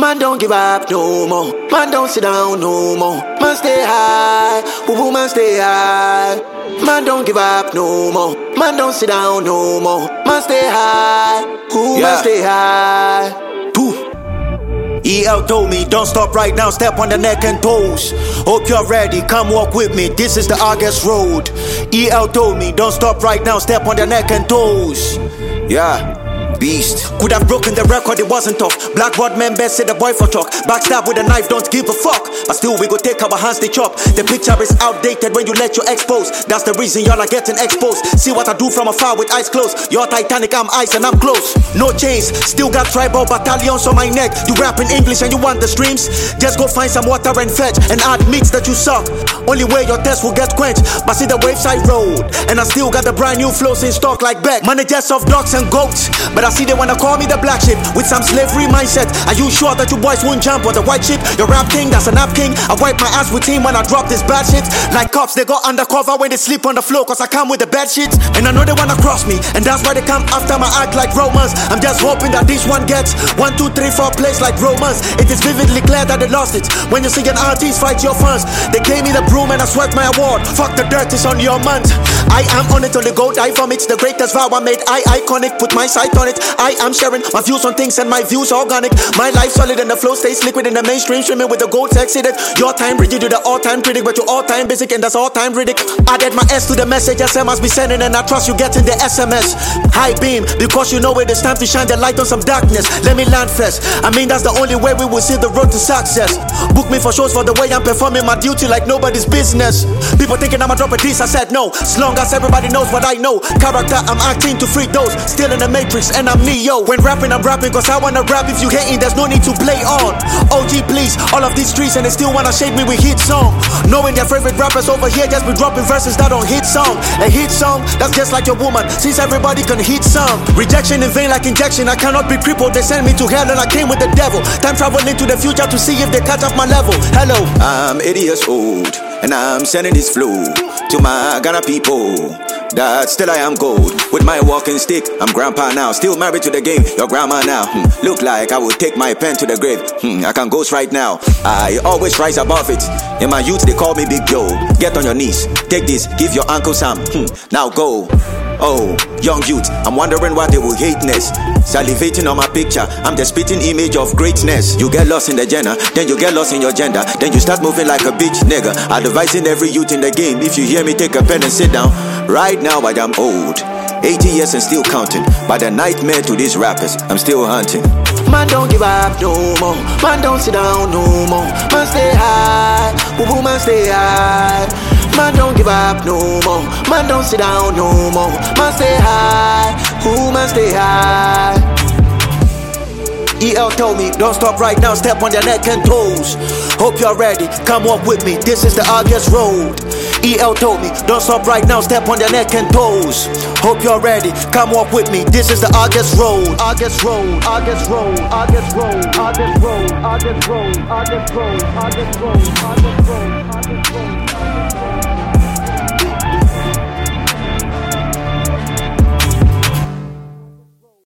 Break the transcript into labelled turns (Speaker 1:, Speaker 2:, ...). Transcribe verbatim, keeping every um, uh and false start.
Speaker 1: Man don't give up no more. Man don't sit down no more. Man stay high. Boo boo man stay high. Man don't give up no more. Man don't sit down no more. Man stay high. Ooh,
Speaker 2: Yeah.
Speaker 1: man stay high.
Speaker 2: Boo. E L told me, don't stop right now, step on the neck and toes. Hope you're ready, come walk with me, this is the August road. E L told me, don't stop right now, step on the neck and toes. Yeah. Beast. Could have broken the record, it wasn't tough. Blackboard members said the boy for talk. Backstab with a knife, don't give a fuck. But still we go take our hands, they chop. The picture is outdated when you let your expose. That's the reason y'all are getting exposed. See what I do from afar with eyes closed. You're Titanic, I'm ice and I'm close. No chains, still got tribal battalions on my neck. You rap in English and you want the streams? Just go find some water and fetch and add meats that you suck. Only way your test will get quenched. But see the website road, and I still got the brand new flows in stock like Beck. Managers of dogs and goats, but I see they wanna call me the black sheep with some slavery mindset. Are you sure that you boys won't jump on the white sheep? Your rap king, that's a napkin. I wipe my ass with him when I drop this bad shit. Like cops, they go undercover when they sleep on the floor, cause I come with the bad shit. And I know they wanna cross me, and that's why they come after my act like Romans. I'm just hoping that this one gets one, two, three, four plays like Romans. It is vividly clear that they lost it when you see an artist fight your fans. They gave me the broom and I swept my award. Fuck the dirt, it's on your month. I am on it, only go die from it. The greatest vow I made, I iconic, put my sight on it. I am sharing my views on things and my views organic. My life solid and the flow stays liquid in the mainstream, streaming with the gold succeeded. Your time rigid, you the all-time critic, but you all-time basic and that's all-time ridic. Added my S to the message S M must be sending, and I trust you getting the S M S. High beam, because you know it is time to shine the light on some darkness. Let me land first. I mean that's the only way we will see the road to success. Book me for shows for the way I'm performing my duty like nobody's business. People thinking I'ma drop a diss, I said no. As long as everybody knows what I know. Character, I'm acting to free those. Still in the matrix and I'm Neo. When rapping, I'm rapping cause I wanna rap. If you hating, there's no need to play on. O G please, all of these streets and they still wanna shade me with hit song. Knowing their favorite rappers over here just be dropping verses that don't hit song. A hit song, that's just like your woman, since everybody can hit song. Rejection in vain like injection, I cannot be crippled. They send me to hell and I came with the devil. Time traveling to the future to see if they catch off my level. Hello, I'm eighty years old and I'm sending this flow to my Ghana people. That still I am gold. With my walking stick, I'm grandpa now. Still married to the game, your grandma now. Hmm. Look like I would take my pen to the grave. Hmm. I can ghost right now. I always rise above it. In my youth, they call me Big Joe. Get on your knees, take this, give your uncle some. Hmm. Now go. Oh, young youth, I'm wondering why they will hateness. Salivating on my picture, I'm the spitting image of greatness. You get lost in the genre, then you get lost in your gender. Then you start moving like a bitch nigga. Advising every youth in the game, if you hear me, take a pen and sit down. Right now I am old, eighty years and still counting. But a nightmare to these rappers, I'm still hunting.
Speaker 1: Man don't give up no more. Man don't sit down no more. Man stay high. Boo boo man stay high. Man don't give up no more. Man don't sit down no more. Man stay high. Ooh, man stay high.
Speaker 2: E L told me, don't stop right now, step on their neck and toes. Hope you're ready, come walk with me, this is the August road. E L told me, don't stop right now, step on their neck and toes. Hope you're ready, come walk with me, this is the August road. August road, August road, August road, August road, August road, August road, August road, August road, August road, August road.